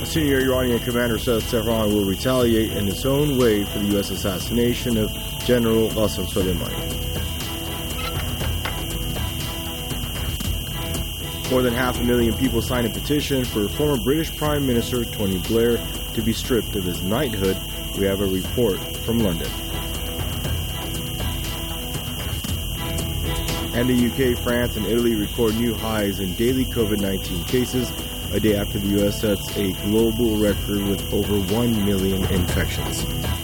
Senior Iranian commander says Tehran will retaliate in its own way for the U.S. assassination of General Qasem Soleimani. More than 500,000 people signed a petition for former British Prime Minister Tony Blair to be stripped of his knighthood. We have a report from London. And the UK, France, and Italy record new highs in daily COVID-19 cases, a day after the U.S. sets a global record with over 1 million infections.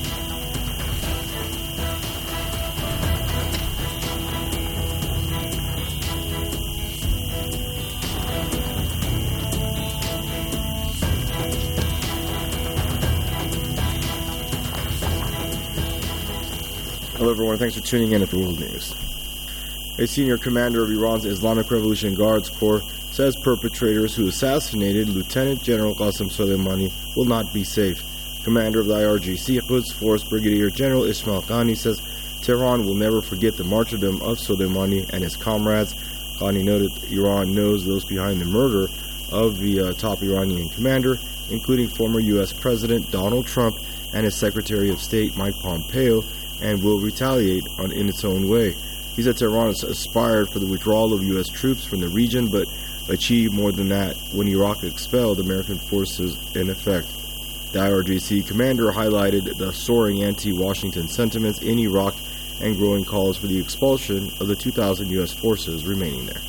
Hello everyone, thanks for tuning in at the World News. A senior commander of Iran's Islamic Revolution Guards Corps says perpetrators who assassinated Lieutenant General Qasem Soleimani will not be safe. Commander of the IRGC Quds Force Brigadier General Ismail Qani says Tehran will never forget the martyrdom of Soleimani and his comrades. Qani noted that Iran knows those behind the murder of the top Iranian commander, including former U.S. President Donald Trump and his Secretary of State Mike Pompeo, and will retaliate in its own way. He said Tehran has aspired for the withdrawal of U.S. troops from the region, but achieved more than that when Iraq expelled American forces in effect. The IRGC commander highlighted the soaring anti-Washington sentiments in Iraq and growing calls for the expulsion of the 2,000 U.S. forces remaining there.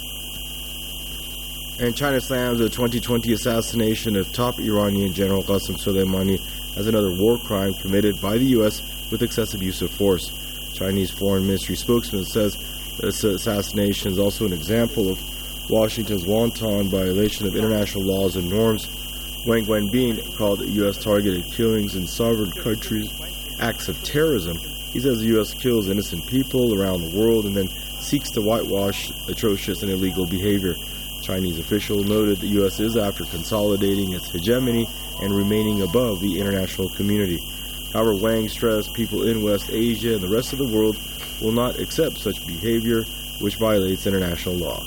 And China slams the 2020 assassination of top Iranian General Qasem Soleimani as another war crime committed by the U.S. with excessive use of force. Chinese Foreign Ministry spokesman says this assassination is also an example of Washington's wanton violation of international laws and norms. Wang Wenbin called U.S. targeted killings in sovereign countries acts of terrorism. He says the U.S. kills innocent people around the world and then seeks to whitewash atrocious and illegal behavior. Chinese official noted the U.S. is after consolidating its hegemony and remaining above the international community. However, Wang stressed people in West Asia and the rest of the world will not accept such behavior, which violates international law.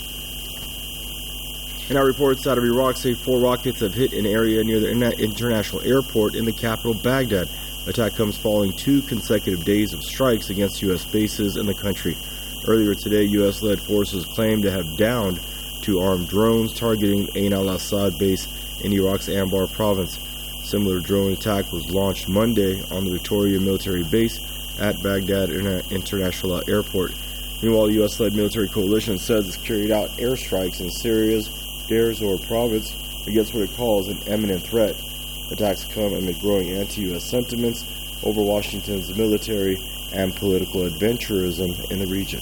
And our reports out of Iraq say 4 rockets have hit an area near the international airport in the capital, Baghdad. The attack comes following 2 consecutive days of strikes against U.S. bases in the country. Earlier today, U.S.-led forces claimed to have downed 2 armed drones targeting Ain al-Assad base in Iraq's Anbar province. A similar drone attack was launched Monday on the Victoria military base at Baghdad International Airport. Meanwhile, the U.S.-led military coalition says it's carried out airstrikes in Syria's Deir ez-Zor province against what it calls an imminent threat. Attacks come amid growing anti-U.S. sentiments over Washington's military and political adventurism in the region.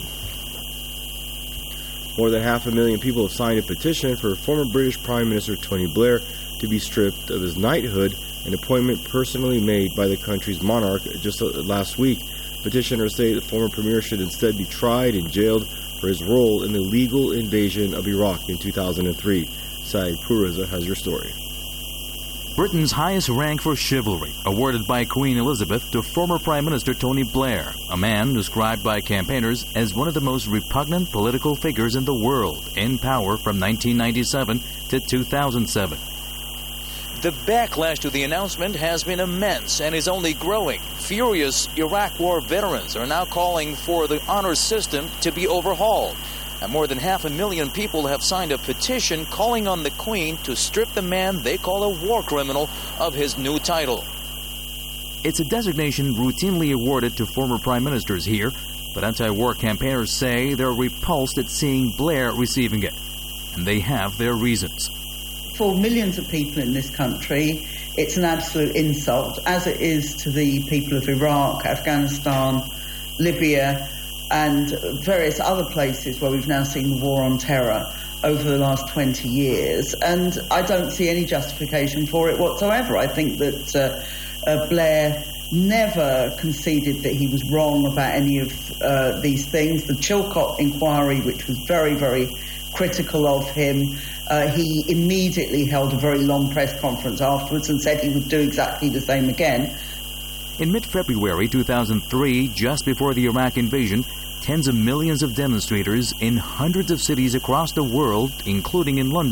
More than 500,000 people have signed a petition for former British Prime Minister Tony Blair to be stripped of his knighthood, an appointment personally made by the country's monarch just last week. Petitioners say the former premier should instead be tried and jailed for his role in the illegal invasion of Iraq in 2003. Saeed Puriza has your story. Britain's highest rank for chivalry, awarded by Queen Elizabeth to former Prime Minister Tony Blair, a man described by campaigners as one of the most repugnant political figures in the world, in power from 1997 to 2007. The backlash to the announcement has been immense and is only growing. Furious Iraq War veterans are now calling for the honor system to be overhauled. And more than 500,000 people have signed a petition calling on the Queen to strip the man they call a war criminal of his new title. It's a designation routinely awarded to former prime ministers here, but anti-war campaigners say they're repulsed at seeing Blair receiving it. And they have their reasons. For millions of people in this country, it's an absolute insult, as it is to the people of Iraq, Afghanistan, Libya, and various other places where we've now seen the war on terror over the last 20 years. And I don't see any justification for it whatsoever. I think that Blair never conceded that he was wrong about any of these things. The Chilcot inquiry, which was very, very critical of him, he immediately held a very long press conference afterwards and said he would do exactly the same again. In mid-February 2003, just before the Iraq invasion, tens of millions of demonstrators in hundreds of cities across the world, including in London,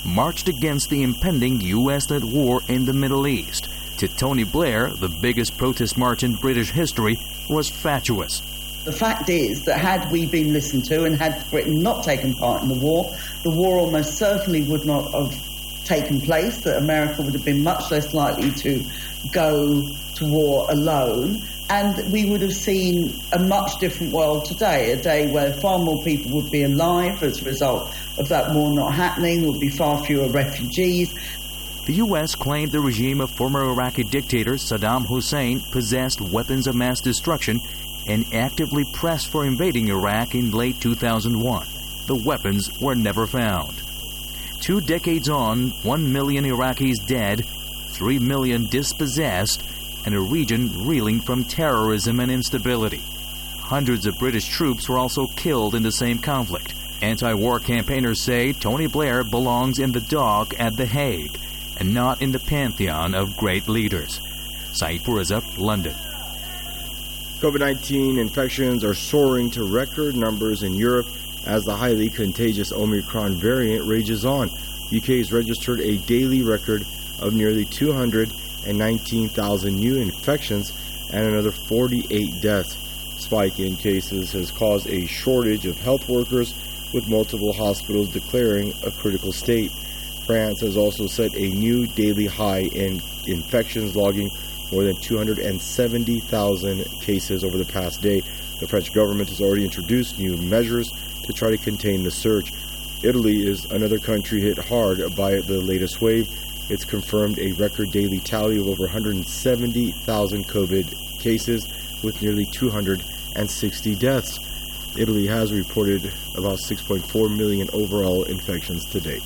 marched against the impending U.S.-led war in the Middle East. To Tony Blair, the biggest protest march in British history was fatuous. The fact is that had we been listened to and had Britain not taken part in the war almost certainly would not have taken place, that America would have been much less likely to go to war alone, and we would have seen a much different world today, a day where far more people would be alive as a result of that war not happening, there would be far fewer refugees. The U.S. claimed the regime of former Iraqi dictator Saddam Hussein possessed weapons of mass destruction and actively pressed for invading Iraq in late 2001. The weapons were never found. 2 decades on, 1 million Iraqis dead, 3 million dispossessed, and a region reeling from terrorism and instability. Hundreds of British troops were also killed in the same conflict. Anti-war campaigners say Tony Blair belongs in the dock at The Hague and not in the pantheon of great leaders. Saeed Purazab, London. COVID-19 infections are soaring to record numbers in Europe as the highly contagious Omicron variant rages on. UK has registered a daily record of nearly 219,000 new infections and another 48 deaths. Spike in cases has caused a shortage of health workers, with multiple hospitals declaring a critical state. France has also set a new daily high in infections, logging more than 270,000 cases over the past day. The French government has already introduced new measures to try to contain the surge. Italy is another country hit hard by the latest wave. It's confirmed a record daily tally of over 170,000 COVID cases with nearly 260 deaths. Italy has reported about 6.4 million overall infections to date.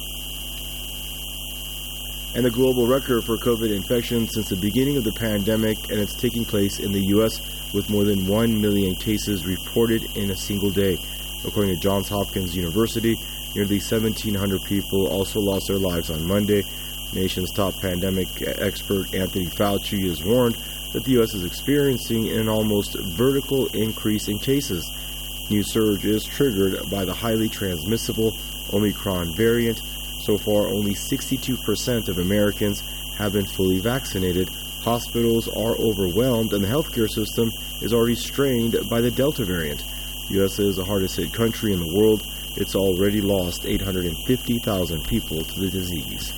And the global record for COVID infections since the beginning of the pandemic, and it's taking place in the U.S. with more than 1 million cases reported in a single day. According to Johns Hopkins University, nearly 1,700 people also lost their lives on Monday. The nation's top pandemic expert Anthony Fauci has warned that the U.S. is experiencing an almost vertical increase in cases. New surge is triggered by the highly transmissible Omicron variant. So far, only 62% of Americans have been fully vaccinated. Hospitals are overwhelmed, and the healthcare system is already strained by the Delta variant. The U.S. is the hardest hit country in the world. It's already lost 850,000 people to the disease.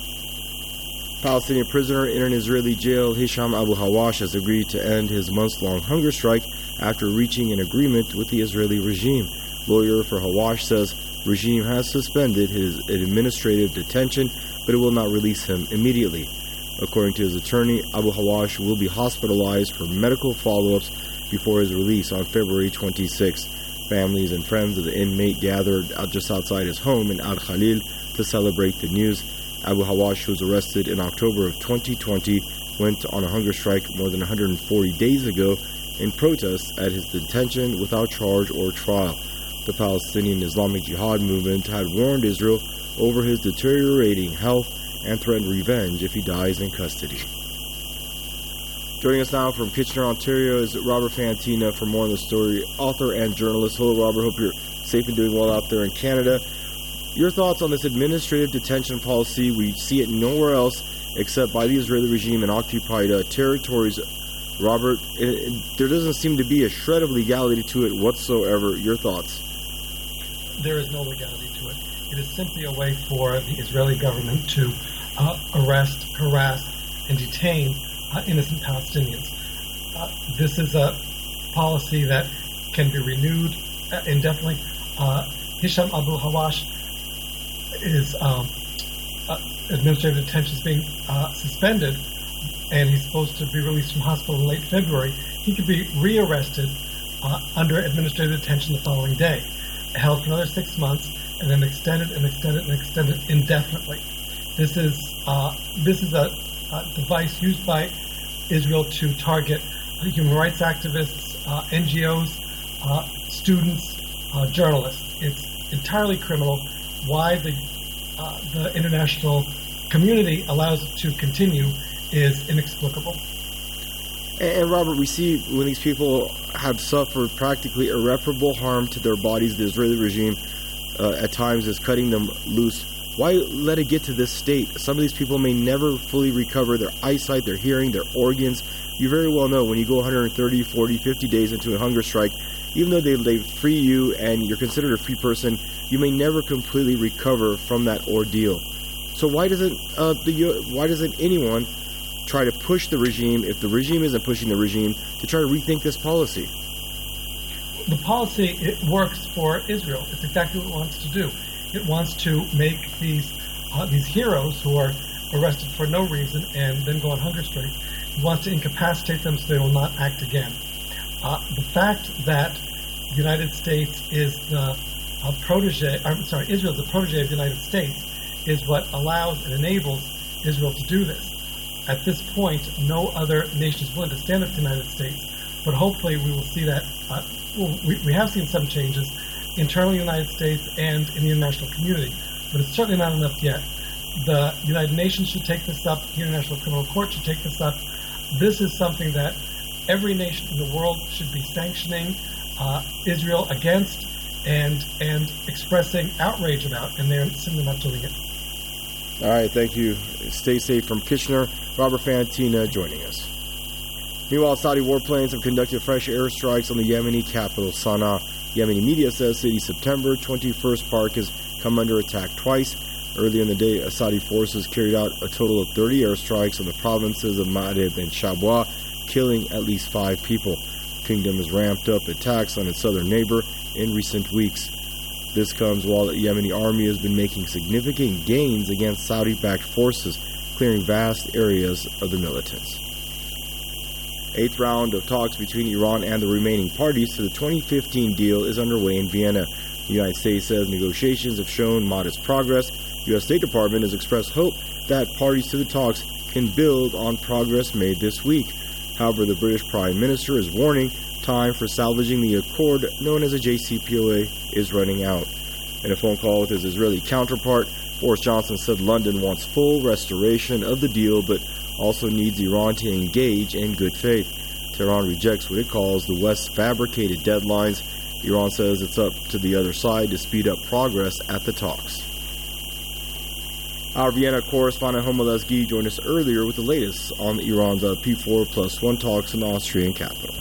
Palestinian prisoner in an Israeli jail, Hisham Abu Hawash, has agreed to end his months-long hunger strike after reaching an agreement with the Israeli regime. Lawyer for Hawash says regime has suspended his administrative detention, but it will not release him immediately. According to his attorney, Abu Hawash will be hospitalized for medical follow-ups before his release on February 26. Families and friends of the inmate gathered just outside his home in Al Khalil to celebrate the news. Abu Hawash, who was arrested in October of 2020, went on a hunger strike more than 140 days ago in protest at his detention without charge or trial. The Palestinian Islamic Jihad movement had warned Israel over his deteriorating health and threatened revenge if he dies in custody. Joining us now from Kitchener, Ontario is Robert Fantina for more on the story, author and journalist. Hello, Robert. Hope you're safe and doing well out there in Canada. Your thoughts on this administrative detention policy? We see it nowhere else except by the Israeli regime in occupied territories. Robert, there doesn't seem to be a shred of legality to it whatsoever. Your thoughts? There is no legality to it. It is simply a way for the Israeli government to arrest, harass, and detain innocent Palestinians. This is a policy that can be renewed indefinitely. Hisham Abu Hawash is administrative detention is being suspended, and he's supposed to be released from hospital in late February. He could be rearrested under administrative detention the following day, held for another 6 months, and then extended indefinitely. This is a device used by Israel to target human rights activists, NGOs, students, journalists. It's entirely criminal. Why the international community allows it to continue is inexplicable. And Robert, we see when these people have suffered practically irreparable harm to their bodies, the Israeli regime at times is cutting them loose Why let it get to this state? Some of these people may never fully recover their eyesight, their hearing, their organs. You very well know when you go 130, 40, 50 days into a hunger strike, even though they free you and you're considered a free person, you may never completely recover from that ordeal. So why doesn't anyone try to push the regime, if the regime isn't pushing the regime, to try to rethink this policy? The policy, it works for Israel. It's exactly what it wants to do. It wants to make these heroes who are arrested for no reason and then go on hunger strike. It wants to incapacitate them so they will not act again. The fact that the United States is the Israel is the protege of the United States is what allows and enables Israel to do this. At this point, no other nation is willing to stand up to the United States, but hopefully we will see that. We have seen some changes internally in the United States and in the international community, but it's certainly not enough yet. The United Nations should take this up. The International Criminal Court should take this up. This is something that every nation in the world should be sanctioning Israel against and expressing outrage about, and they're simply not doing it. All right, thank you. Stay safe from Kitchener. Robert Fantina joining us. Meanwhile, Saudi warplanes have conducted fresh airstrikes on the Yemeni capital, Sana'a. Yemeni media says city September 21st Park has come under attack twice. Earlier in the day, Saudi forces carried out a total of 30 airstrikes on the provinces of Ma'rib and Shabwa, killing at least 5 people. The kingdom has ramped up attacks on its southern neighbor in recent weeks. This comes while the Yemeni army has been making significant gains against Saudi-backed forces, clearing vast areas of the militants. 8th round of talks between Iran and the remaining parties to the 2015 deal is underway in Vienna. The United States says negotiations have shown modest progress. The U.S. State Department has expressed hope that parties to the talks can build on progress made this week. However, the British Prime Minister is warning time for salvaging the accord known as a JCPOA is running out. In a phone call with his Israeli counterpart, Boris Johnson said London wants full restoration of the deal, but also needs Iran to engage in good faith. Tehran rejects what it calls the West's fabricated deadlines. Iran says it's up to the other side to speed up progress at the talks. Our Vienna correspondent Homa Lesgi joined us earlier with the latest on Iran's P4+1 talks in the Austrian capital.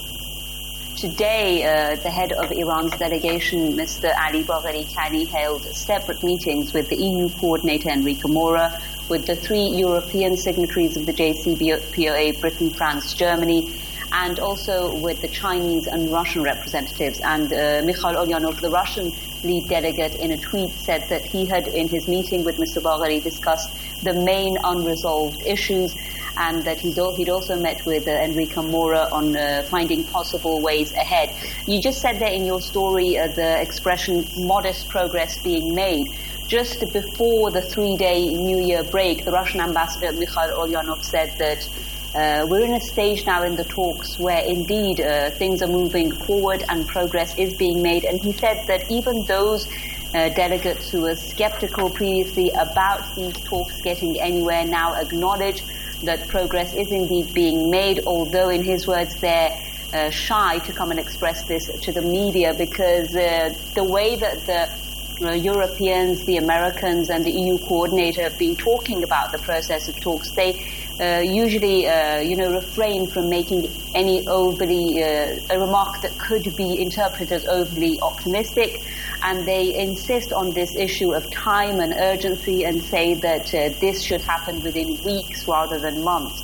Today, the head of Iran's delegation, Mr. Ali Bagheri Kani, held separate meetings with the EU coordinator Enrique Mora, with the 3 European signatories of the JCPOA, Britain, France, Germany, and also with the Chinese and Russian representatives. And Mikhail Ulyanov, the Russian lead delegate, in a tweet said that he had, in his meeting with Mr. Bagheri, discussed the main unresolved issues, and that he'd also met with Enrique Mora on finding possible ways ahead. You just said there in your story the expression modest progress being made. Just before the 3-day New Year break, the Russian ambassador Mikhail Ulyanov said that we're in a stage now in the talks where indeed things are moving forward and progress is being made. And he said that even those delegates who were skeptical previously about these talks getting anywhere now acknowledge that progress is indeed being made, although in his words they're shy to come and express this to the media, because the way that the Europeans, the Americans and the EU coordinator have been talking about the process of talks, they usually refrain from making any overly a remark that could be interpreted as overly optimistic, and they insist on this issue of time and urgency and say that this should happen within weeks rather than months.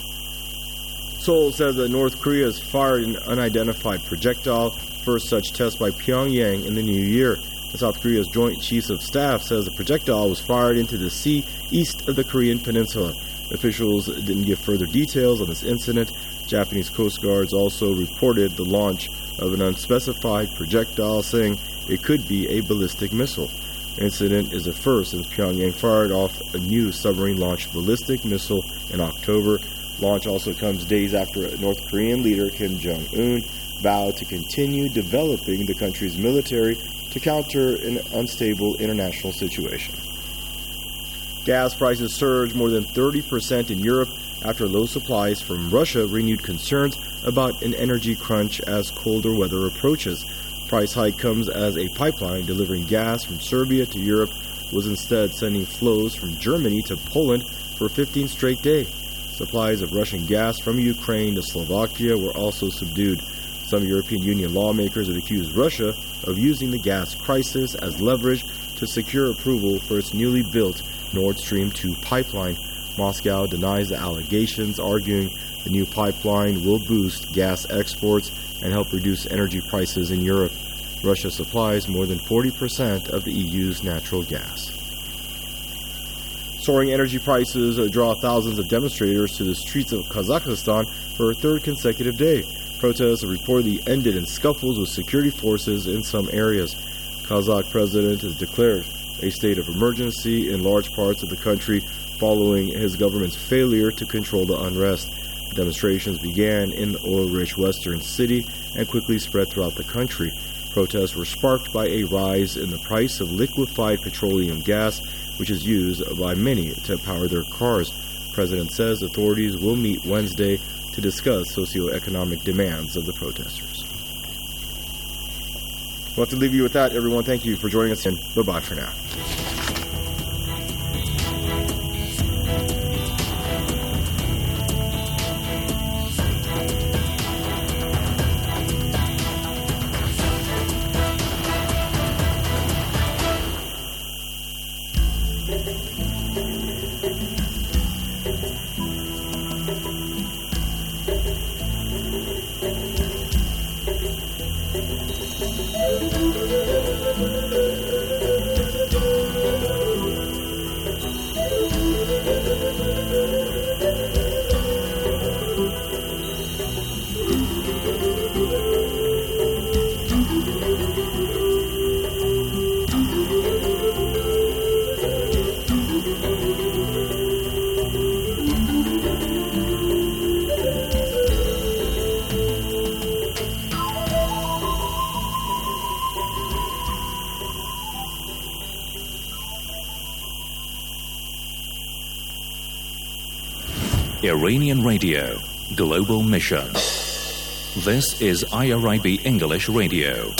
Seoul says that North Korea has fired an unidentified projectile, first such test by Pyongyang in the new year. South Korea's Joint Chiefs of Staff says the projectile was fired into the sea east of the Korean peninsula. Officials didn't give further details on this incident. Japanese Coast Guards also reported the launch of an unspecified projectile, saying it could be a ballistic missile. The incident is the first since Pyongyang fired off a new submarine-launched ballistic missile in October. Launch also comes days after North Korean leader Kim Jong-un vowed to continue developing the country's military to counter an unstable international situation. Gas prices surged more than 30% in Europe after low supplies from Russia renewed concerns about an energy crunch as colder weather approaches. Price hike comes as a pipeline delivering gas from Serbia to Europe was instead sending flows from Germany to Poland for a 15th straight day. Supplies of Russian gas from Ukraine to Slovakia were also subdued. Some European Union lawmakers have accused Russia of using the gas crisis as leverage to secure approval for its newly built Nord Stream 2 pipeline. Moscow denies the allegations, arguing the new pipeline will boost gas exports and help reduce energy prices in Europe. Russia supplies more than 40% of the EU's natural gas. Soaring energy prices draw thousands of demonstrators to the streets of Kazakhstan for a third consecutive day. Protests have reportedly ended in scuffles with security forces in some areas. Kazakh president has declared a state of emergency in large parts of the country following his government's failure to control the unrest. Demonstrations began in the oil-rich western city and quickly spread throughout the country. Protests were sparked by a rise in the price of liquefied petroleum gas, which is used by many to power their cars. The president says authorities will meet Wednesday to discuss socioeconomic demands of the protesters. We'll have to leave you with that, everyone. Thank you for joining us, and bye-bye for now. Iranian Radio, Global Mission. This is IRIB English Radio.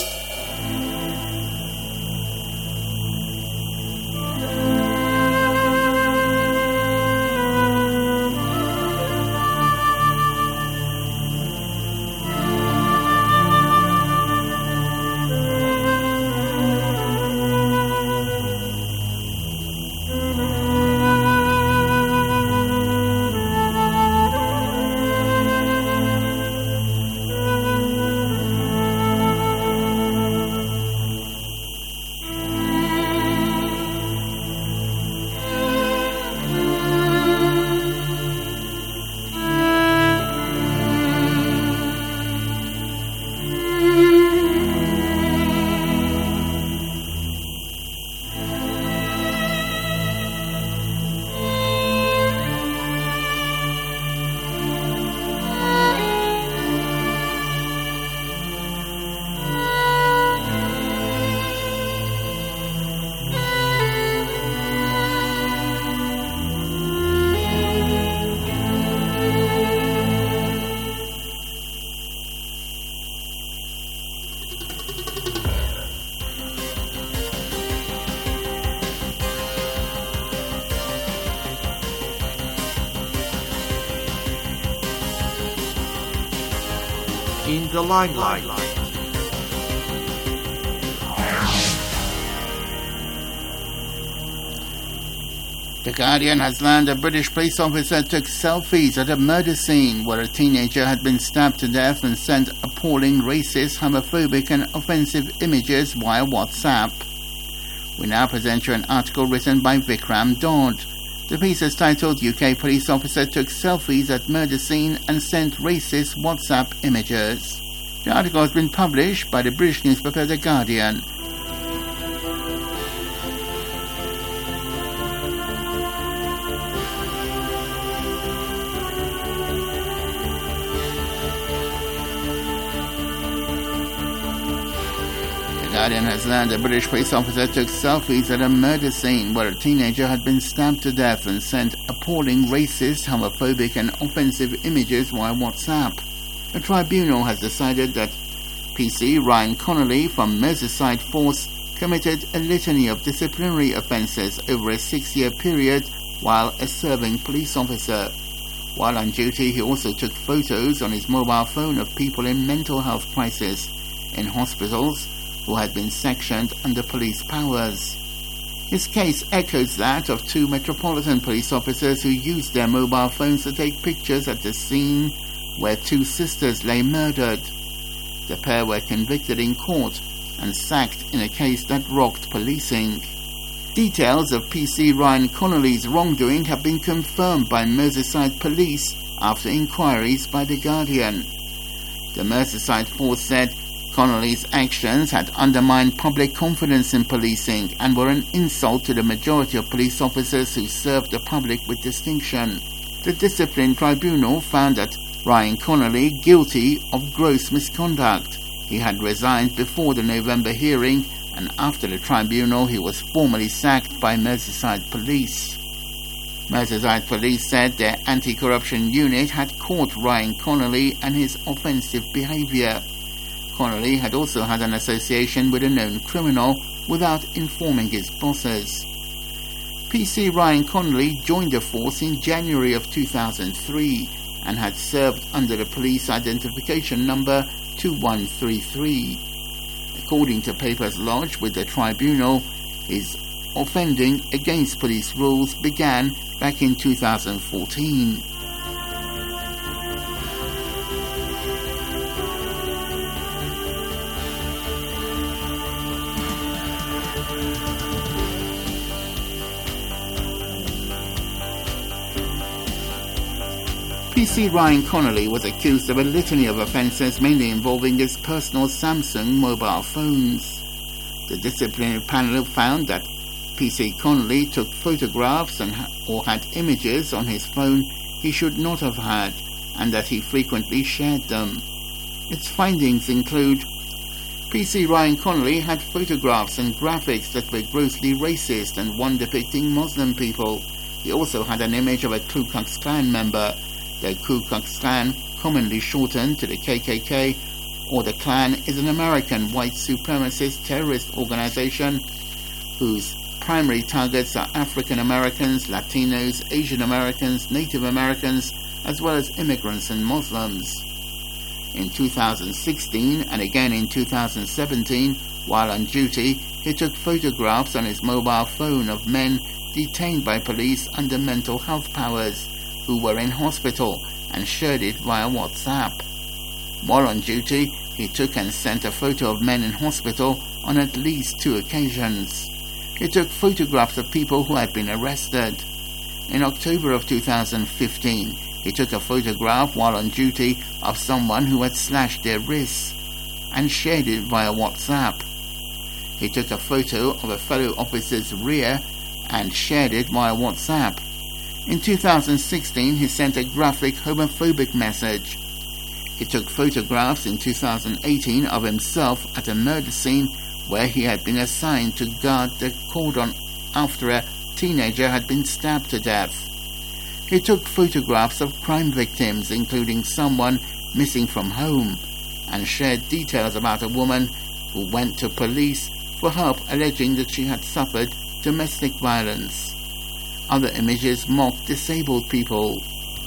In the limelight. The Guardian has learned a British police officer took selfies at a murder scene where a teenager had been stabbed to death and sent appalling racist, homophobic and offensive images via WhatsApp. We now present you an article written by Vikram Dodd. The piece is titled UK Police Officer Took Selfies at Murder Scene and Sent Racist WhatsApp Images. The article has been published by the British newspaper The Guardian. The Guardian has learned a British police officer took selfies at a murder scene where a teenager had been stabbed to death and sent appalling racist, homophobic and offensive images via WhatsApp. A tribunal has decided that PC Ryan Connolly from Merseyside Force committed a litany of disciplinary offences over a 6-year period while a serving police officer. While on duty, he also took photos on his mobile phone of people in mental health crisis in hospitals who had been sectioned under police powers. His case echoes that of 2 Metropolitan Police officers who used their mobile phones to take pictures at the scene where 2 sisters lay murdered. The pair were convicted in court and sacked in a case that rocked policing. Details of PC Ryan Connolly's wrongdoing have been confirmed by Merseyside Police after inquiries by The Guardian. The Merseyside force said Connolly's actions had undermined public confidence in policing and were an insult to the majority of police officers who served the public with distinction. The discipline tribunal found that Ryan Connolly guilty of gross misconduct. He had resigned before the November hearing, and after the tribunal he was formally sacked by Merseyside Police. Merseyside Police said their anti-corruption unit had caught Ryan Connolly and his offensive behaviour. Connolly had also had an association with a known criminal without informing his bosses. PC Ryan Connolly joined the force in January of 2003 and had served under the police identification number 2133. According to papers lodged with the tribunal, his offending against police rules began back in 2014. PC Ryan Connolly was accused of a litany of offences mainly involving his personal Samsung mobile phones. The disciplinary panel found that PC Connolly took photographs or had images on his phone he should not have had, and that he frequently shared them. Its findings include: PC Ryan Connolly had photographs and graphics that were grossly racist and one depicting Muslim people. He also had an image of a Ku Klux Klan member. The Ku Klux Klan, commonly shortened to the KKK, or the Klan, is an American white supremacist terrorist organization whose primary targets are African Americans, Latinos, Asian Americans, Native Americans, as well as immigrants and Muslims. In 2016 and again in 2017, while on duty, he took photographs on his mobile phone of men detained by police under mental health powers who were in hospital and shared it via WhatsApp. While on duty, he took and sent a photo of men in hospital on at least 2 occasions. He took photographs of people who had been arrested. In October of 2015, he took a photograph while on duty of someone who had slashed their wrists and shared it via WhatsApp. He took a photo of a fellow officer's rear and shared it via WhatsApp. In 2016, he sent a graphic homophobic message. He took photographs in 2018 of himself at a murder scene where he had been assigned to guard the cordon after a teenager had been stabbed to death. He took photographs of crime victims, including someone missing from home, and shared details about a woman who went to police for help alleging that she had suffered domestic violence. Other images mocked disabled people.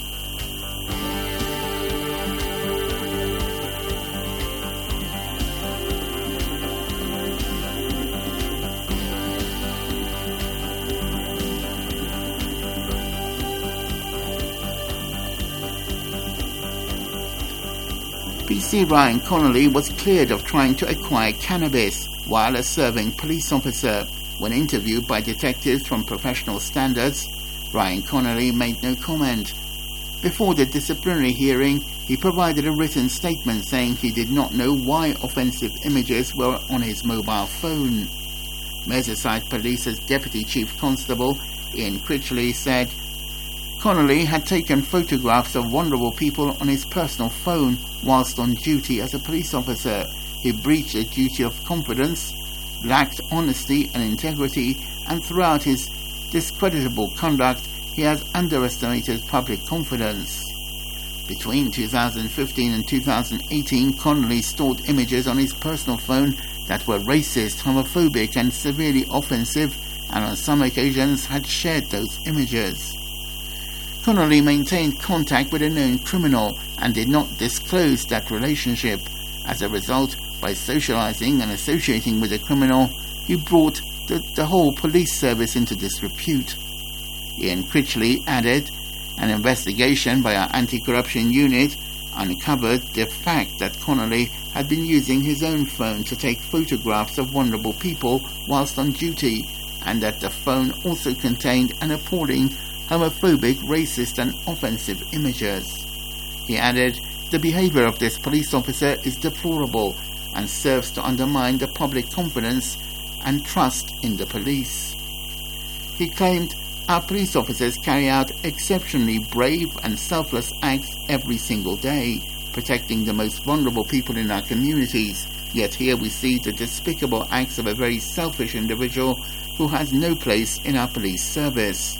PC Ryan Connolly was cleared of trying to acquire cannabis while a serving police officer. When interviewed by detectives from Professional Standards, Ryan Connolly made no comment. Before the disciplinary hearing, he provided a written statement saying he did not know why offensive images were on his mobile phone. Merseyside Police's Deputy Chief Constable Ian Critchley said Connolly had taken photographs of vulnerable people on his personal phone whilst on duty as a police officer. He breached the duty of confidence, lacked honesty and integrity, and throughout his discreditable conduct, he has underestimated public confidence. Between 2015 and 2018, Connolly stored images on his personal phone that were racist, homophobic and severely offensive, and on some occasions had shared those images. Connolly maintained contact with a known criminal and did not disclose that relationship. As a result, by socializing and associating with the criminal, he brought the whole police service into disrepute. Ian Critchley added, an investigation by our anti-corruption unit uncovered the fact that Connolly had been using his own phone to take photographs of vulnerable people whilst on duty, and that the phone also contained an appalling homophobic, racist and offensive images. He added, the behavior of this police officer is deplorable and serves to undermine the public confidence and trust in the police. He claimed, our police officers carry out exceptionally brave and selfless acts every single day, protecting the most vulnerable people in our communities, yet here we see the despicable acts of a very selfish individual who has no place in our police service.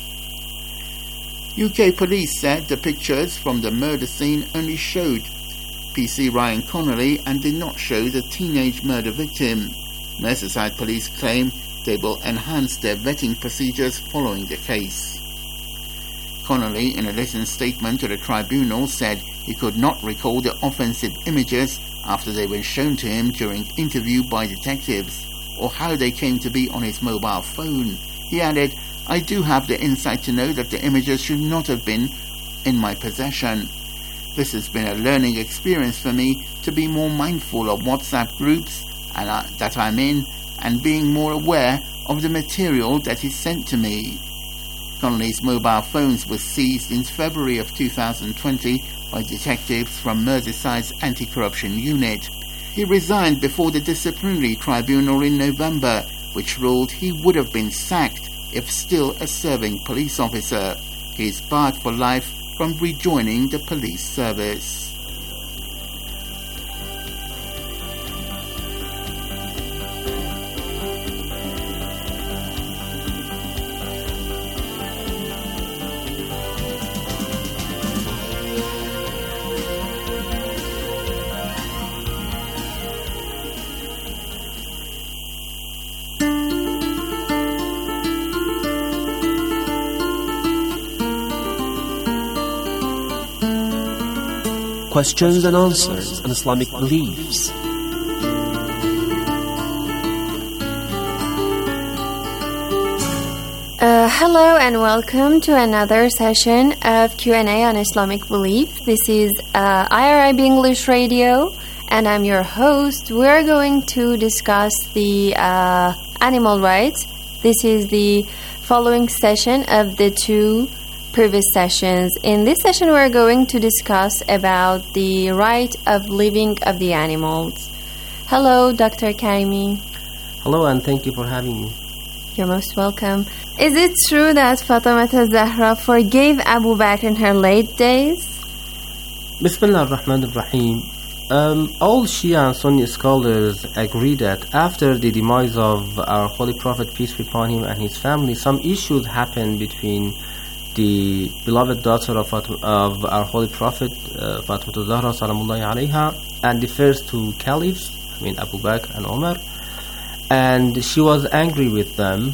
UK police said the pictures from the murder scene only showed PC Ryan Connolly and did not show the teenage murder victim. Merseyside police claim they will enhance their vetting procedures following the case. Connolly, in a written statement to the tribunal, said he could not recall the offensive images after they were shown to him during interview by detectives, or how they came to be on his mobile phone. He added, I do have the insight to know that the images should not have been in my possession. This has been a learning experience for me to be more mindful of WhatsApp groups that I'm in and being more aware of the material that is sent to me. Connolly's mobile phones were seized in February of 2020 by detectives from Merseyside's anti-corruption unit. He resigned before the disciplinary tribunal in November, which ruled he would have been sacked if still a serving police officer. He is barred for life from rejoining the police service. Questions and answers on Islamic beliefs. Hello and welcome to another session of Q&A on Islamic belief. This is IRIB English Radio and I'm your host. We're going to discuss the animal rights. This is the following session of the two previous sessions. In this session we're going to discuss about the right of living of the animals. Hello, Dr. Karimi. Hello and thank you for having me. You're most welcome. Is it true that Fatima Zahra forgave Abu Bakr in her late days? Bismillah ar-Rahman ar-Rahim. All Shia and Sunni scholars agree that after the demise of our Holy Prophet, peace be upon him, and his family, some issues happened between the beloved daughter of our Holy Prophet, Fatima Zahra salamullahi alayha, and the first two caliphs, Abu Bakr and Umar, and she was angry with them.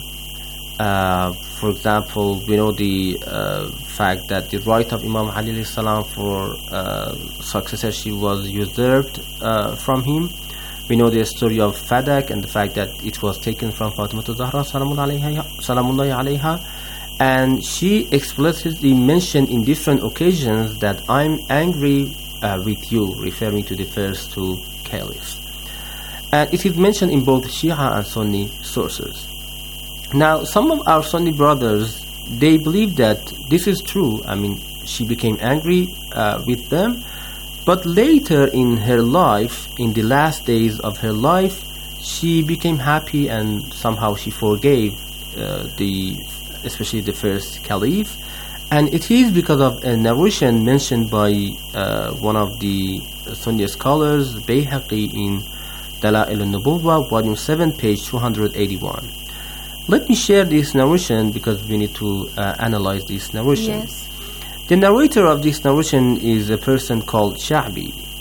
For example, we know the fact that the right of Imam Ali alayhi salam for successorship was usurped from him. We know the story of Fadak and the fact that it was taken from Fatima Zahra salamullahi alayha. And she explicitly mentioned in different occasions that I'm angry with you, referring to the first two caliphs. And it is mentioned in both Shia and Sunni sources. Now, some of our Sunni brothers, they believe that this is true. She became angry with them, but later in her life, in the last days of her life, she became happy and somehow she forgave especially the first caliph, and it is because of a narration mentioned by one of the Sunni scholars, Bayhaqi, in Dala'il al-Nubuwwah, volume 7, page 281. Let me share this narration because we need to analyze this narration. Yes. The narrator of this narration is a person called Sha'bi.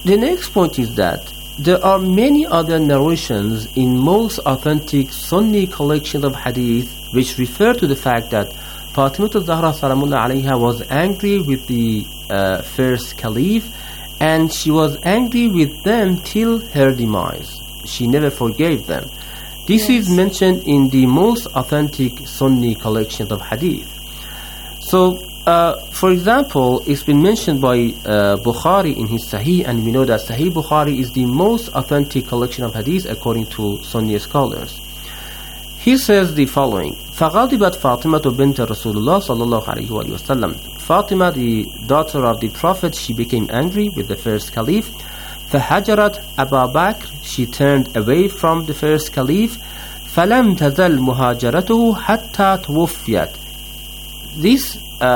The next point is that there are many other narrations in most authentic Sunni collections of hadith which refer to the fact that Fatima al-Zahra salamullah alayha was angry with the first caliph, and she was angry with them till her demise. She never forgave them. This is mentioned in the most authentic Sunni collections of hadith. So, for example, it's been mentioned by Bukhari in his Sahih, and we know that Sahih Bukhari is the most authentic collection of hadith according to Sunni scholars. He says the following: فَغَضِبَتْ فَاطِمَةُ بِنْتَ رَسُولِ اللَّهِ صَلَّى اللَّهُ عَلَيْهِ وَآلِهِ وَسَلَّمَ. Fatima, the daughter of the Prophet, she became angry with the first caliph. فَهَجَرَتْ أَبَا بَكْرٍ. She turned away from the first caliph. فَلَمْ تَزَلْ مُهَاجَرَتُهُ حَتَّى تُوفِّيَتْ. This,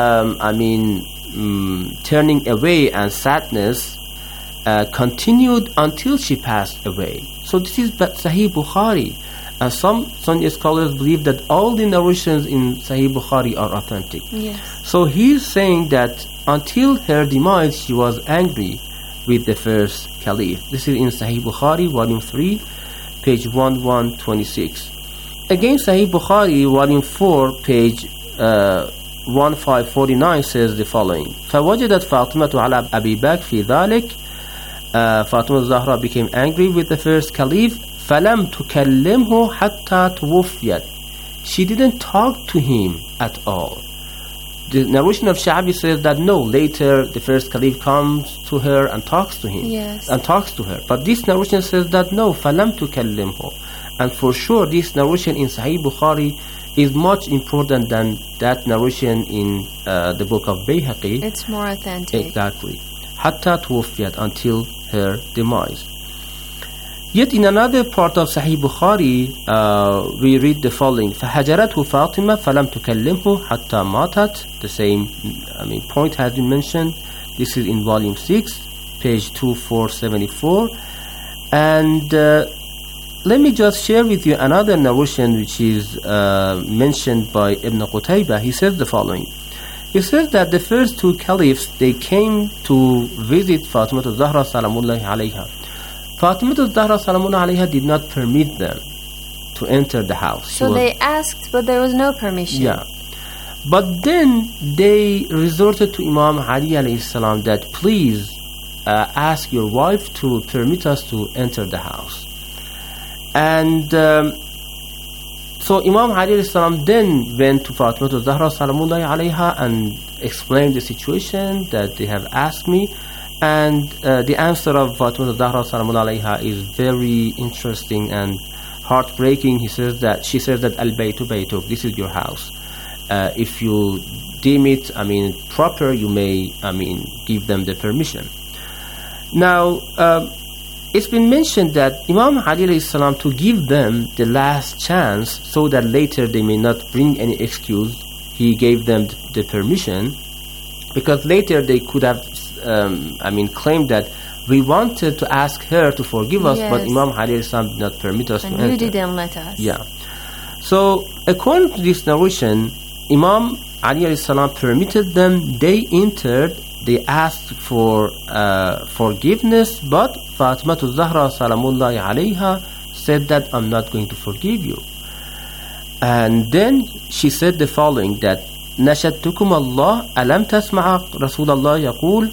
turning away and sadness continued until she passed away. So this is Sahih Bukhari. Some Sunni scholars believe that all the narrations in Sahih Bukhari are authentic. Yes. So he's saying that until her demise, she was angry with the first caliph. This is in Sahih Bukhari, volume 3, page 1126. Again, Sahih Bukhari, volume 4, page 1549 says the following: فَوَجَدَتْ فَاطِمَةُ عَلَى أَبِي بَكْرٍ فِي ذَلِكَ. Fatima al-Zahra became angry with the first caliph. فَلَمْ تُكَلِّمْهُ حَتَّى تُوفِّيَتْ. She didn't talk to him at all. The narration of Sha'bi says that no, later the first caliph comes to her and talks to him. Yes. And talks to her. But this narration says that no, فَلَمْ تُكَلِّمْهُ. And for sure this narration in Sahih Bukhari is much important than that narration in the book of Bayhaqi. It's more authentic. Exactly. حَتَّى تُوفِّيَتْ, until her demise. Yet in another part of Sahih Bukhari, we read the following: فَهَجَرَتْهُ فَاطِمَةٌ فَلَمْ تُكَلِّمْهُ حَتَّى مَاتَتْ. The same point has been mentioned. This is in volume 6, page 2474. And let me just share with you another narration which is mentioned by Ibn Qutaybah. He says the following. He says that the first two caliphs, they came to visit Fatima al-Zahra salamullahi alayha. Fatima al-Zahra salamullahi alayha did not permit them to enter the house. So they asked, but there was no permission. Yeah. But then they resorted to Imam Ali alayhi salam that please ask your wife to permit us to enter the house. And so Imam Ali alayhi salam then went to Fatima al-Zahra salamullahi alayha and explained the situation that they have asked me. And the answer of Fatima al-Zahra salamullahi alayha is very interesting and heartbreaking. She says that al-baytu baytuk, this is your house. If you deem it, proper, you may, give them the permission. Now, it's been mentioned that Imam Ali alayhi salam, to give them the last chance so that later they may not bring any excuse, he gave them the permission, because later they could have claimed that we wanted to ask her to forgive us, but Imam Ali alayhi salam did not permit us to enter. And you didn't let us. Yeah. So, according to this narration, Imam Ali alayhi salam permitted them, they entered, they asked for forgiveness, but Fatima al-Zahra salamullahi alayha said that I'm not going to forgive you. And then she said the following, that نشدتكم الله ألم تسمع رسول الله يقول,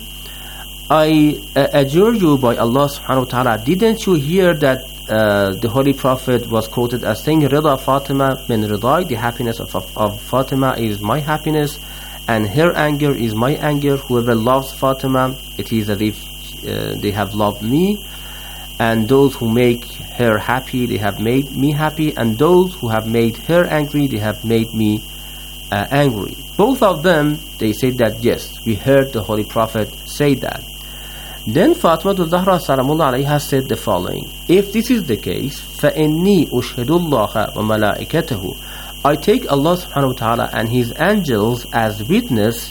I adjure you by Allah subhanahu wa ta'ala, didn't you hear that the Holy Prophet was quoted as saying, Rida Fatima min ridai, the happiness of Fatima is my happiness, and her anger is my anger. Whoever loves Fatima, it is as if they have loved me, and those who make her happy, they have made me happy, and those who have made her angry, they have made me angry. Both of them, they said that yes, we heard the Holy Prophet say that. Then Fatima al-Zahra salamullah alayha said the following: if this is the case, فَإِنِّي أُشْهِدُ اللَّهَ وَمَلَائِكَتَهُ, I take Allah subhanahu wa ta'ala and His angels as witnesses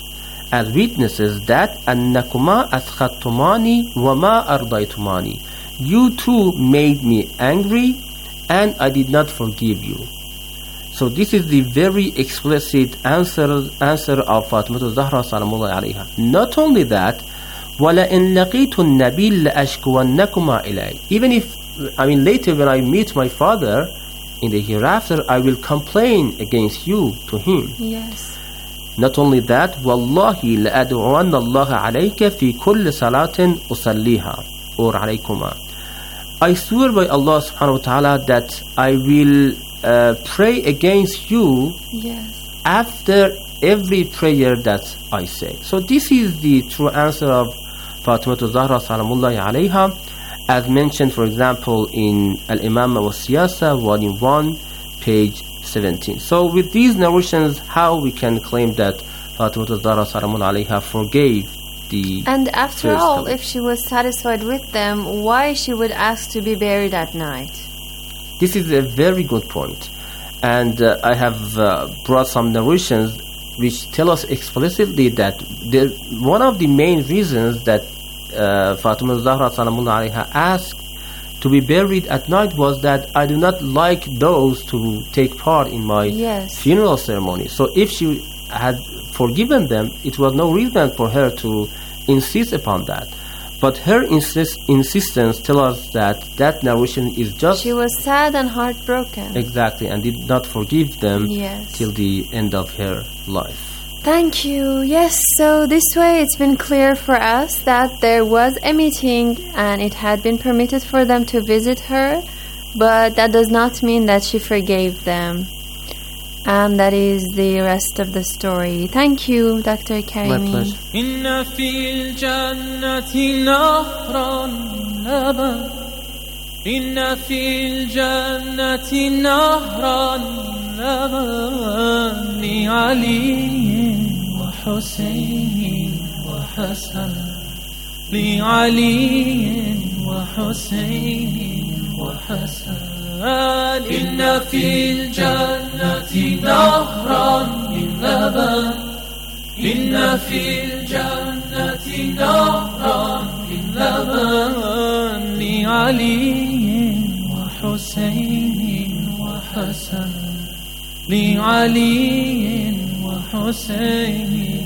that أَنَّكُمَا أَسْخَطْتُمَانِي وَمَا أَرْضَيْتُمَانِي, you too made me angry and I did not forgive you. So this is the very explicit answer of Fatima al-Zahra salamullah alayha. Not only that, وَلَئِن لَقِيتُ النَّبِيلَ لَأَشْكُوَنَّكُمَا إِلَيْهِ. Even if, later when I meet my father in the hereafter, I will complain against you to him. Yes. Not only that, وَاللَّهِ لَأَدْعُوَنَّ اللَّهَ عَلَيْكَ فِي كُلِّ صَلَاةٍ أُصَلِّيهَا or عَلَيْكُمَا. I swear by Allah subhanahu wa ta'ala that I will pray against you after every prayer that I say. So this is the true answer of Fatima Zahra Salamullahi alayha, as mentioned, for example, in Al-Imama wa Siyasa, volume 1, page 17. So with these narrations, how we can claim that Fatima Zahra Salamullahi alayha forgave the And after first all, caliph? if she was satisfied with them, why she would ask to be buried at night? This is a very good point. And I have brought some narrations which tell us explicitly that one of the main reasons that Fatima Zahra Salamullah alayha asked to be buried at night was that I do not like those to take part in my funeral ceremony. So if she had forgiven them, it was no reason for her to insist upon that. But her insistence tells us that narration is just... She was sad and heartbroken. Exactly, and did not forgive them Yes. till the end of her life. Thank you. Yes, so this way it's been clear for us that there was a meeting and it had been permitted for them to visit her, but that does not mean that she forgave them. And that is the rest of the story. Thank you, Dr. Karimi. My pleasure. إن في الجنة نهرا من لبن إن في الجنة نهرا من لبن لعلي وحسين وحسن لعلي وحسين وحسن إن في الجنة نهرا من لبن إن في الجنة نهرا من لبن لعلي وحسين وحسن لعلي وحسين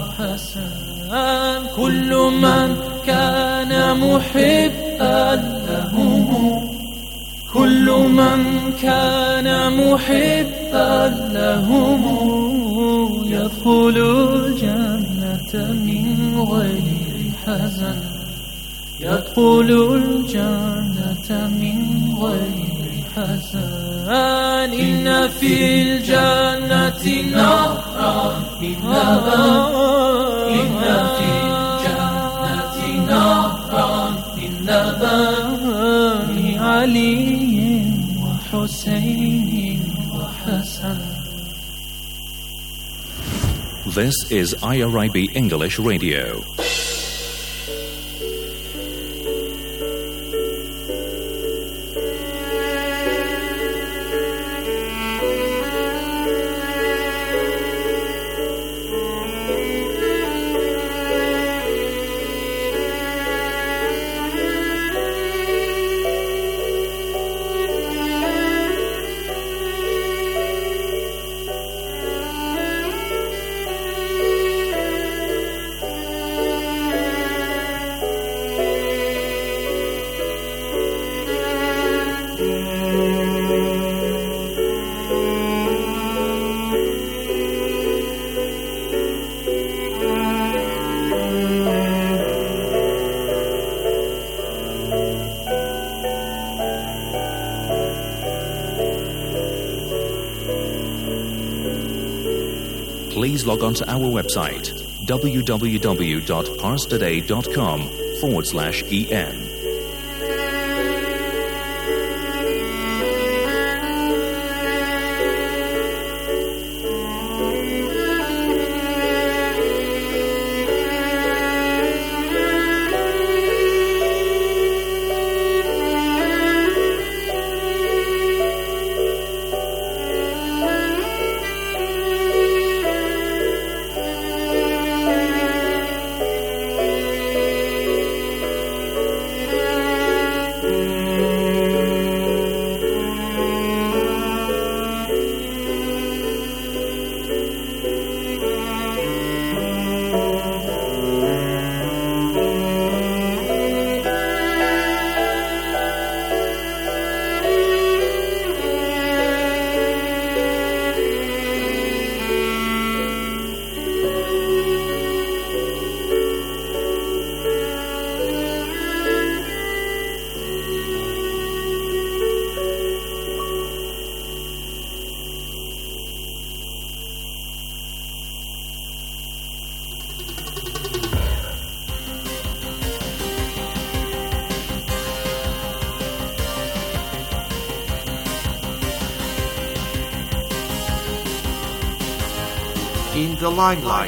وحسن كل من كان محبا لهم كل من كان محبا لهم يدخل الجنة من غير حزن يدخل الجنة من غير حزن إن في الجنة نهرا من لبن إن في الجنة نهرا من لبن علي وحسين وحسن. This is IRIB English Radio. Please log on to our website www.parstoday.com/en. in the limelight.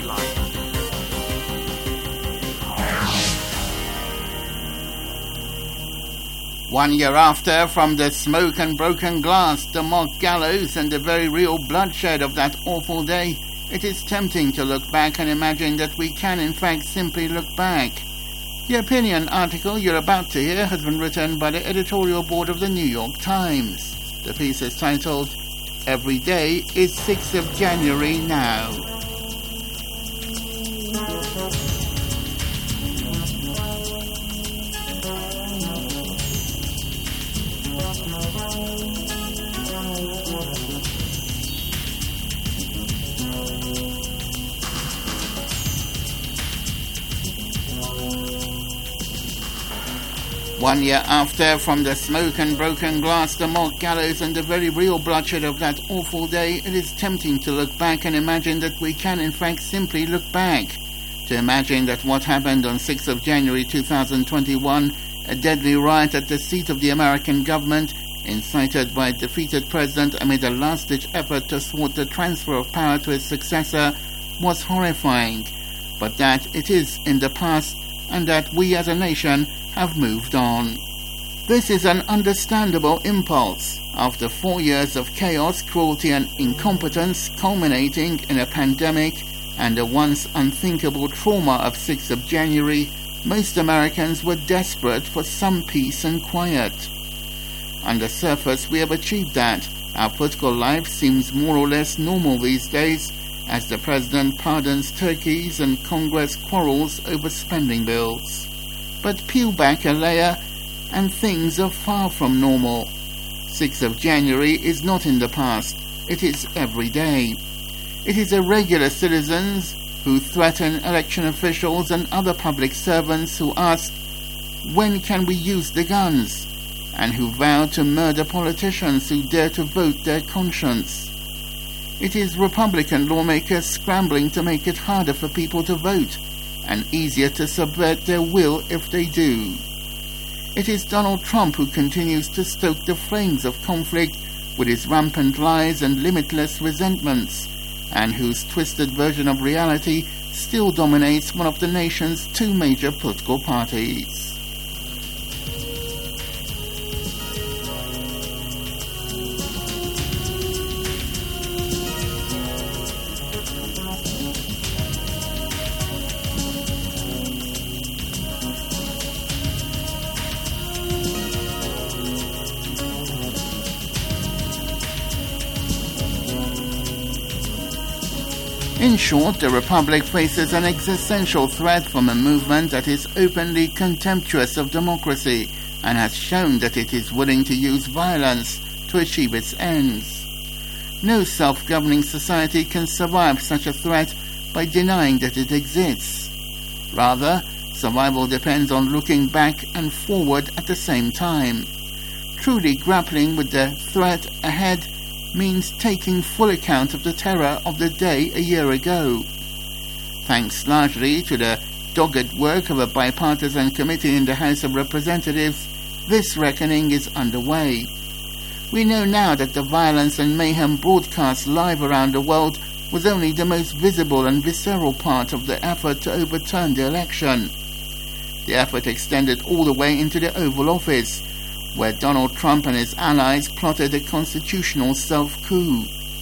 One year after, from the smoke and broken glass, the mock gallows and the very real bloodshed of that awful day, it is tempting to look back and imagine that we can in fact simply look back. The opinion article you're about to hear has been written by the editorial board of the New York Times. The piece is titled, "Every Day is 6th of January Now." One year after, from the smoke and broken glass, the mock gallows and the very real bloodshed of that awful day, it is tempting to look back and imagine that we can in fact simply look back. To imagine that what happened on 6th of January 2021, a deadly riot at the seat of the American government, incited by a defeated president amid a last-ditch effort to thwart the transfer of power to his successor, was horrifying, but that it is in the past and that we as a nation have moved on. This is an understandable impulse. After 4 years of chaos, cruelty and incompetence culminating in a pandemic and the once unthinkable trauma of 6th of January, most Americans were desperate for some peace and quiet. On the surface, we have achieved that. Our political life seems more or less normal these days as the President pardons turkeys and Congress quarrels over spending bills. But peel back a layer and things are far from normal. 6th of January is not in the past, it is every day. It is irregular citizens who threaten election officials and other public servants who ask, when can we use the guns? And who vow to murder politicians who dare to vote their conscience. It is Republican lawmakers scrambling to make it harder for people to vote and easier to subvert their will if they do. It is Donald Trump who continues to stoke the flames of conflict with his rampant lies and limitless resentments, and whose twisted version of reality still dominates one of the nation's two major political parties. In short, the Republic faces an existential threat from a movement that is openly contemptuous of democracy and has shown that it is willing to use violence to achieve its ends. No self-governing society can survive such a threat by denying that it exists. Rather, survival depends on looking back and forward at the same time. Truly grappling with the threat ahead means taking full account of the terror of the day a year ago. Thanks largely to the dogged work of a bipartisan committee in the House of Representatives, this reckoning is underway. We know now that the violence and mayhem broadcast live around the world was only the most visible and visceral part of the effort to overturn the election. The effort extended all the way into the Oval Office, where Donald Trump and his allies plotted a constitutional self-coup.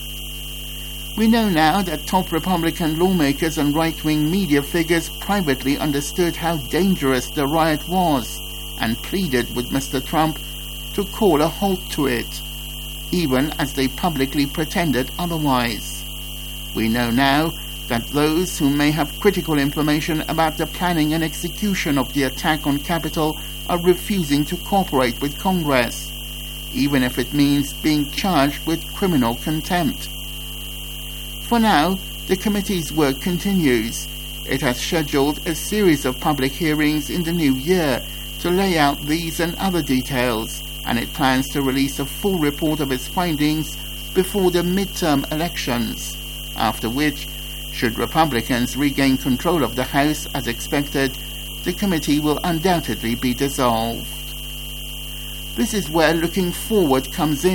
We know now that top Republican lawmakers and right-wing media figures privately understood how dangerous the riot was and pleaded with Mr. Trump to call a halt to it, even as they publicly pretended otherwise. We know now that those who may have critical information about the planning and execution of the attack on Capitol are refusing to cooperate with Congress, even if it means being charged with criminal contempt. For now, the committee's work continues. It has scheduled a series of public hearings in the new year to lay out these and other details, and it plans to release a full report of its findings before the midterm elections, after which, should Republicans regain control of the House as expected, the committee will undoubtedly be dissolved. This is where looking forward comes in.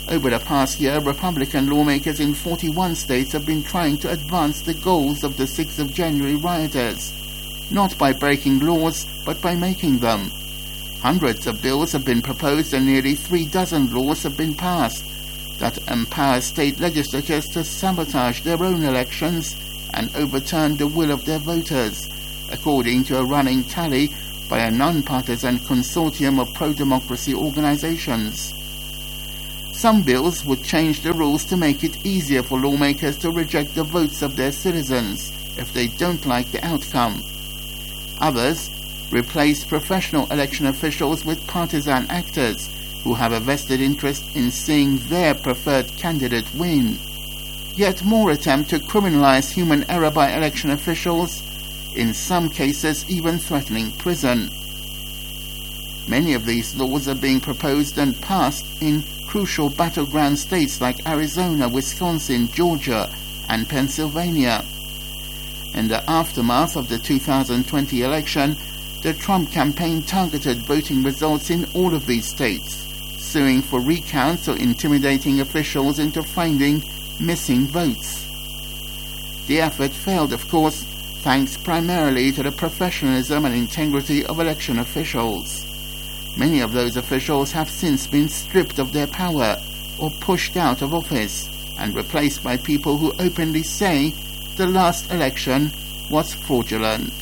Over the past year, Republican lawmakers in 41 states have been trying to advance the goals of the 6th of January rioters, not by breaking laws, but by making them. Hundreds of bills have been proposed and nearly 36 laws have been passed that empower state legislatures to sabotage their own elections and overturn the will of their voters, according to a running tally by a non-partisan consortium of pro-democracy organizations. Some bills would change the rules to make it easier for lawmakers to reject the votes of their citizens if they don't like the outcome. Others replace professional election officials with partisan actors who have a vested interest in seeing their preferred candidate win. Yet more attempt to criminalize human error by election officials, in some cases even threatening prison. Many of these laws are being proposed and passed in crucial battleground states like Arizona, Wisconsin, Georgia, and Pennsylvania. In the aftermath of the 2020 election, the Trump campaign targeted voting results in all of these states, suing for recounts or intimidating officials into finding missing votes. The effort failed, of course, thanks primarily to the professionalism and integrity of election officials. Many of those officials have since been stripped of their power or pushed out of office and replaced by people who openly say the last election was fraudulent.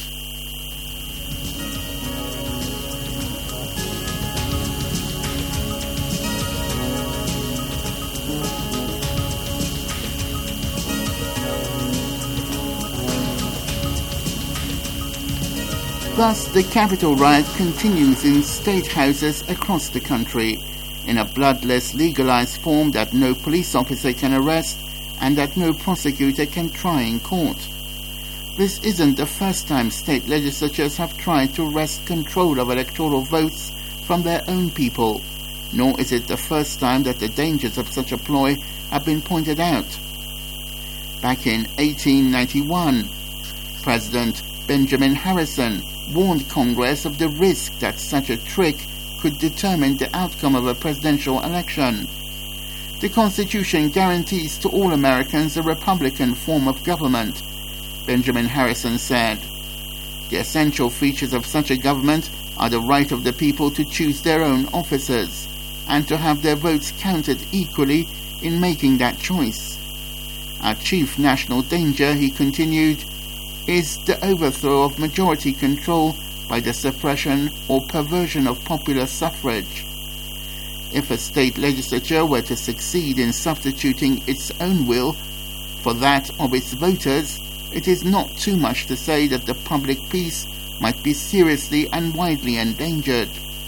Thus, the Capitol riot continues in state houses across the country, in a bloodless, legalized form that no police officer can arrest and that no prosecutor can try in court. This isn't the first time state legislatures have tried to wrest control of electoral votes from their own people, nor is it the first time that the dangers of such a ploy have been pointed out. Back in 1891, President Benjamin Harrison warned Congress of the risk that such a trick could determine the outcome of a presidential election. The Constitution guarantees to all Americans a Republican form of government, Benjamin Harrison said. The essential features of such a government are the right of the people to choose their own officers and to have their votes counted equally in making that choice. Our chief national danger, he continued, is the overthrow of majority control by the suppression or perversion of popular suffrage. If a state legislature were to succeed in substituting its own will for that of its voters, it is not too much to say that the public peace might be seriously and widely endangered.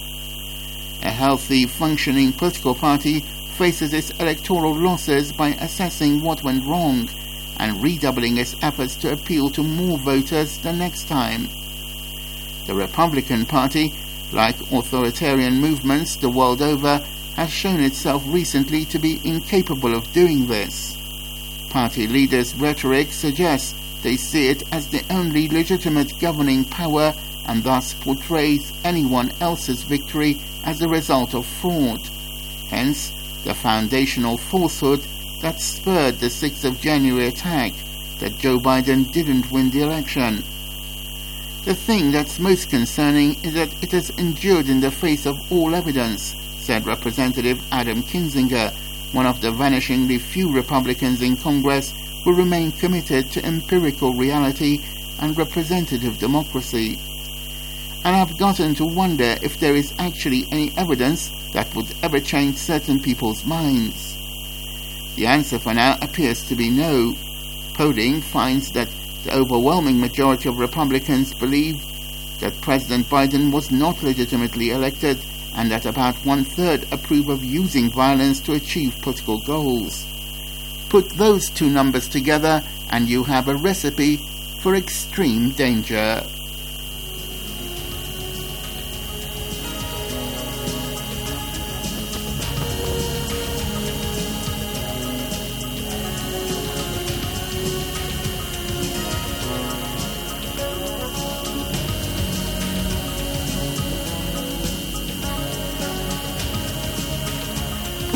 A healthy, functioning political party faces its electoral losses by assessing what went wrong and redoubling its efforts to appeal to more voters the next time. The Republican Party, like authoritarian movements the world over, has shown itself recently to be incapable of doing this. Party leaders' rhetoric suggests they see it as the only legitimate governing power and thus portrays anyone else's victory as a result of fraud. Hence, the foundational falsehood that spurred the 6th of January attack, that Joe Biden didn't win the election. The thing that's most concerning is that it has endured in the face of all evidence, said Representative Adam Kinzinger, one of the vanishingly few Republicans in Congress who remain committed to empirical reality and representative democracy. And I've gotten to wonder if there is actually any evidence that would ever change certain people's minds. The answer for now appears to be no. Polling finds that the overwhelming majority of Republicans believe that President Biden was not legitimately elected and that about 1/3 approve of using violence to achieve political goals. Put those two numbers together and you have a recipe for extreme danger.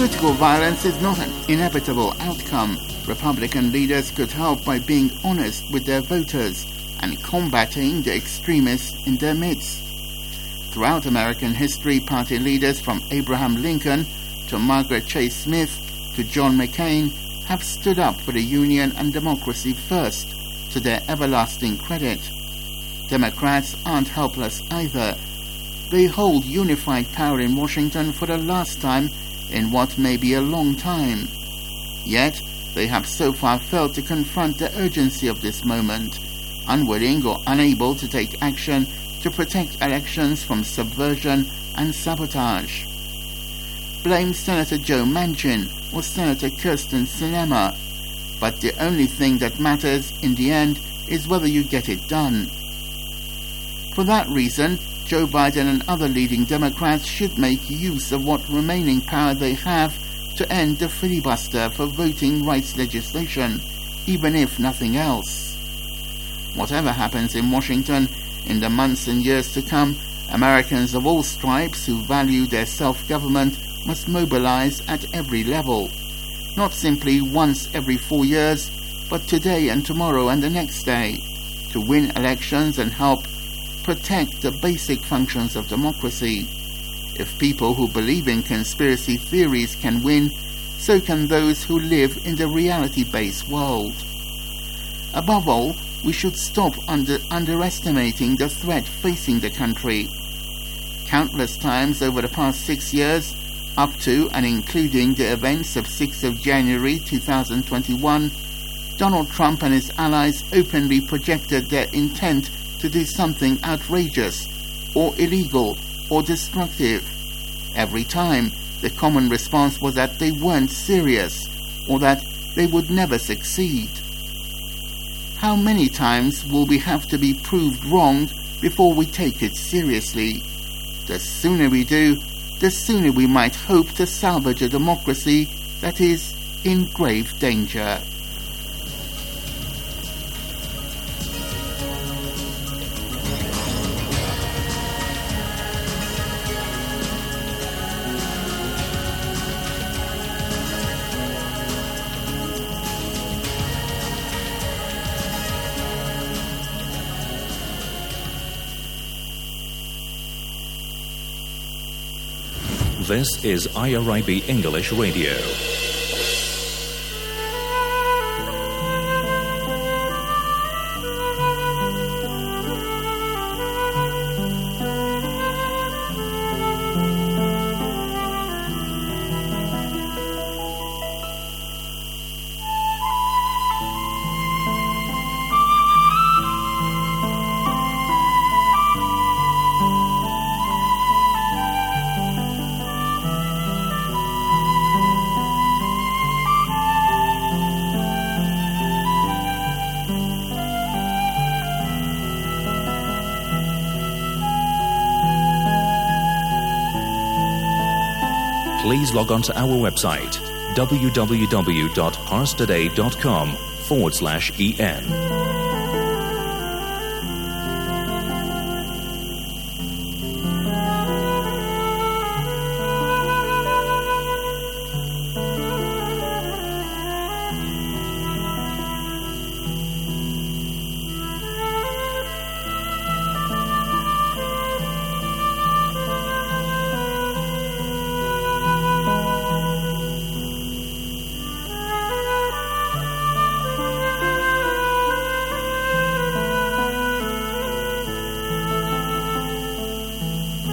Political violence is not an inevitable outcome. Republican leaders could help by being honest with their voters and combating the extremists in their midst. Throughout American history, party leaders from Abraham Lincoln to Margaret Chase Smith to John McCain have stood up for the Union and democracy first, to their everlasting credit. Democrats aren't helpless either. They hold unified power in Washington for the last time in what may be a long time. Yet, they have so far failed to confront the urgency of this moment, unwilling or unable to take action to protect elections from subversion and sabotage. Blame Senator Joe Manchin or Senator Kyrsten Sinema, but the only thing that matters in the end is whether you get it done. For that reason, Joe Biden and other leading Democrats should make use of what remaining power they have to end the filibuster for voting rights legislation, even if nothing else. Whatever happens in Washington in the months and years to come, Americans of all stripes who value their self-government must mobilize at every level, not simply once every 4 years, but today and tomorrow and the next day, to win elections and help protect the basic functions of democracy. If people who believe in conspiracy theories can win, so can those who live in the reality-based world. Above all, we should stop underestimating the threat facing the country. Countless times over the past 6 years, up to and including the events of 6th of January 2021, Donald Trump and his allies openly projected their intent to do something outrageous or illegal or destructive. Every time, the common response was that they weren't serious or that they would never succeed. How many times will we have to be proved wrong before we take it seriously? The sooner we do, the sooner we might hope to salvage a democracy that is in grave danger. This is IRIB English Radio. Please log on to our website www.parstoday.com/en.